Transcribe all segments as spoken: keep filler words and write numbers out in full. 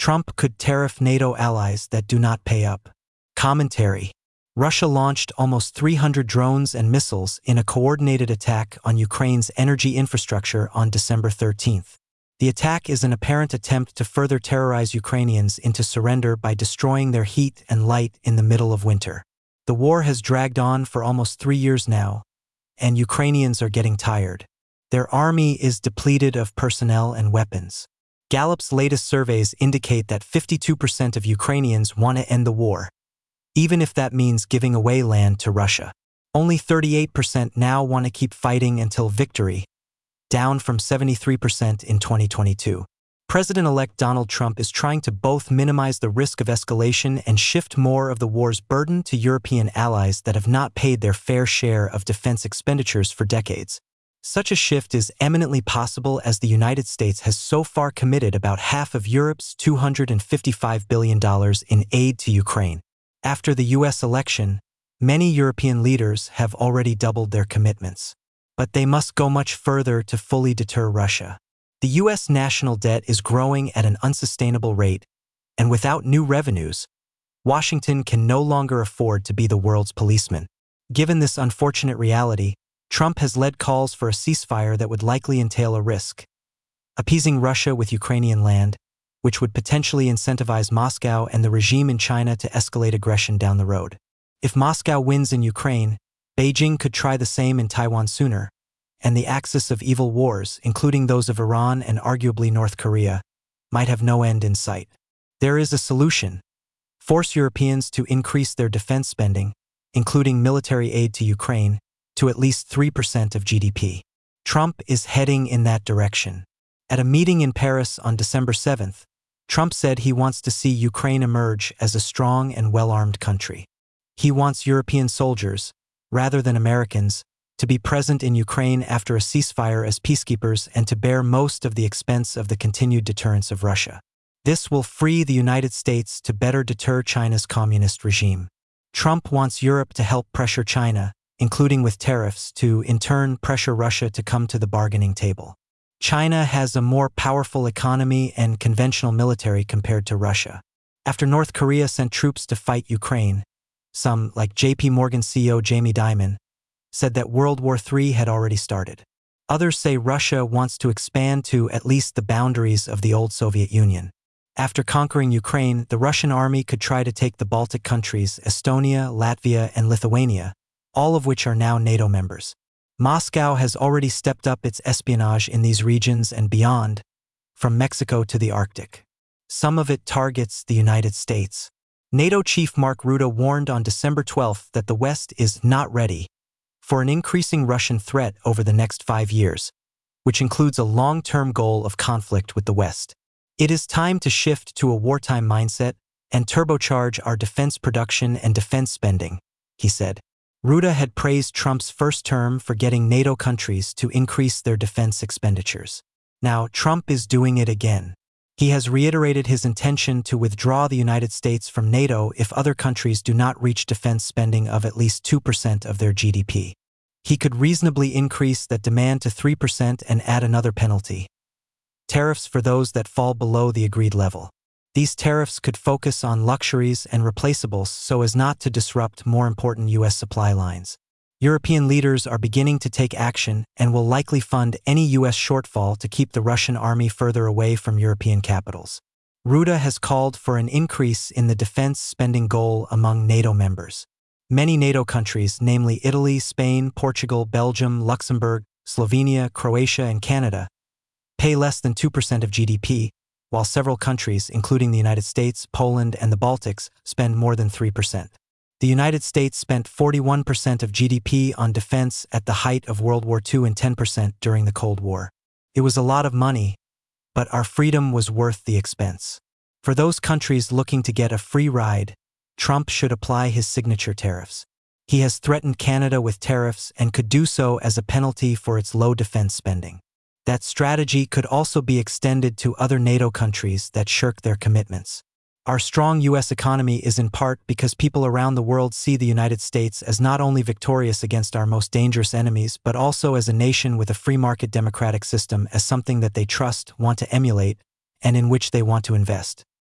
Trump could tariff NATO allies that do not pay up. Commentary. Russia launched almost three hundred drones and missiles in a coordinated attack on Ukraine's energy infrastructure on December thirteenth. The attack is an apparent attempt to further terrorize Ukrainians into surrender by destroying their heat and light in the middle of winter. The war has dragged on for almost three years now, and Ukrainians are getting tired. Their army is depleted of personnel and weapons. Gallup's latest surveys indicate that fifty-two percent of Ukrainians want to end the war, even if that means giving away land to Russia. Only thirty-eight percent now want to keep fighting until victory, down from seventy-three percent in twenty twenty-two. President-elect Donald Trump is trying to both minimize the risk of escalation and shift more of the war's burden to European allies that have not paid their fair share of defense expenditures for decades. Such a shift is eminently possible as the United States has so far committed about half of Europe's two hundred fifty-five billion dollars in aid to Ukraine. After the U S election, many European leaders have already doubled their commitments. But they must go much further to fully deter Russia. The U S national debt is growing at an unsustainable rate, and without new revenues, Washington can no longer afford to be the world's policeman. Given this unfortunate reality, Trump has led calls for a ceasefire that would likely entail a risk: appeasing Russia with Ukrainian land, which would potentially incentivize Moscow and the regime in China to escalate aggression down the road. If Moscow wins in Ukraine, Beijing could try the same in Taiwan sooner, and the axis of evil wars, including those of Iran and arguably North Korea, might have no end in sight. There is a solution: force Europeans to increase their defense spending, including military aid to Ukraine, to at least three percent of G D P. Trump is heading in that direction. At a meeting in Paris on December seventh, Trump said he wants to see Ukraine emerge as a strong and well-armed country. He wants European soldiers, rather than Americans, to be present in Ukraine after a ceasefire as peacekeepers and to bear most of the expense of the continued deterrence of Russia. This will free the United States to better deter China's communist regime. Trump wants Europe to help pressure China, including with tariffs, to in turn pressure Russia to come to the bargaining table. China has a more powerful economy and conventional military compared to Russia. After North Korea sent troops to fight Ukraine, some, like J P Morgan C E O Jamie Dimon, said that World War Three had already started. Others say Russia wants to expand to at least the boundaries of the old Soviet Union. After conquering Ukraine, the Russian army could try to take the Baltic countries, Estonia, Latvia, and Lithuania, all of which are now NATO members. Moscow has already stepped up its espionage in these regions and beyond, from Mexico to the Arctic. Some of it targets the United States. NATO chief Mark Rutte warned on December twelfth that the West is not ready for an increasing Russian threat over the next five years, which includes a long-term goal of conflict with the West. It is time to shift to a wartime mindset and turbocharge our defense production and defense spending, he said. Rutte had praised Trump's first term for getting NATO countries to increase their defense expenditures. Now, Trump is doing it again. He has reiterated his intention to withdraw the United States from NATO if other countries do not reach defense spending of at least two percent of their G D P. He could reasonably increase that demand to three percent and add another penalty: tariffs for those that fall below the agreed level. These tariffs could focus on luxuries and replaceables so as not to disrupt more important U S supply lines. European leaders are beginning to take action and will likely fund any U S shortfall to keep the Russian army further away from European capitals. Rutte has called for an increase in the defense spending goal among NATO members. Many NATO countries, namely Italy, Spain, Portugal, Belgium, Luxembourg, Slovenia, Croatia, and Canada, pay less than two percent of G D P, while several countries, including the United States, Poland, and the Baltics, spend more than three percent. The United States spent forty-one percent of G D P on defense at the height of World War Two and ten percent during the Cold War. It was a lot of money, but our freedom was worth the expense. For those countries looking to get a free ride, Trump should apply his signature tariffs. He has threatened Canada with tariffs and could do so as a penalty for its low defense spending. That strategy could also be extended to other NATO countries that shirk their commitments. Our strong U S economy is in part because people around the world see the United States as not only victorious against our most dangerous enemies, but also as a nation with a free market democratic system, as something that they trust, want to emulate, and in which they want to invest.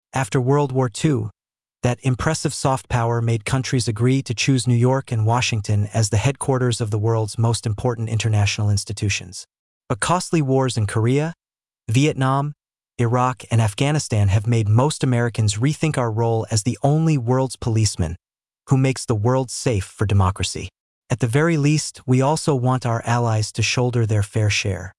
After World War Two, that impressive soft power made countries agree to choose New York and Washington as the headquarters of the world's most important international institutions. But costly wars in Korea, Vietnam, Iraq, and Afghanistan have made most Americans rethink our role as the only world's policeman who makes the world safe for democracy. At the very least, we also want our allies to shoulder their fair share.